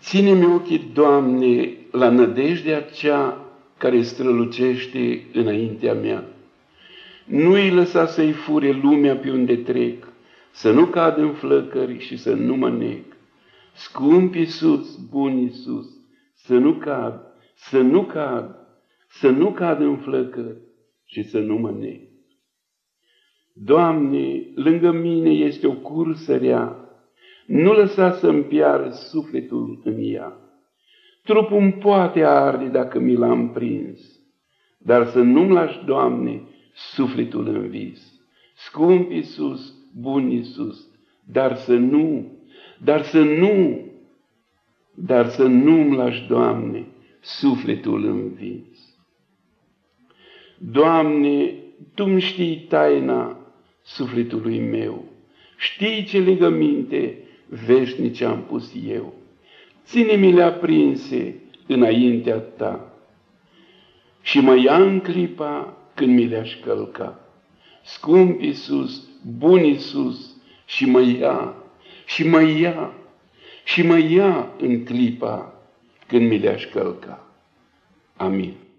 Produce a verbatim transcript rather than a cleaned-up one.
Ține-mi ochii, Doamne, la nădejdea cea care strălucește înaintea mea. Nu-i lăsa să-i fure lumea pe unde trec, să nu cad în flăcări și să nu mă nec. Scump Iisus, bun Iisus, să nu cad, să nu cad, să nu cad în flăcări și să nu mă nec. Doamne, lângă mine este o cursă rea, nu lăsa să-mi piară sufletul în ea. Trupul-mi poate arde dacă mi l-am prins, dar să nu-mi lași, Doamne, sufletul în vis. Scump Iisus, bun Iisus, dar să nu, dar să nu, dar să nu-mi lași, Doamne, sufletul în vis. Doamne, Tu-mi știi taina sufletului meu, știi ce legăminte veșnice am pus eu. Ține-mi-le aprinse înaintea Ta și mă ia în clipa când mi le-aș călca. Scump Iisus, bun Iisus, și mă ia, și mă ia, și mă ia în clipa când mi le-aș călca. Amin.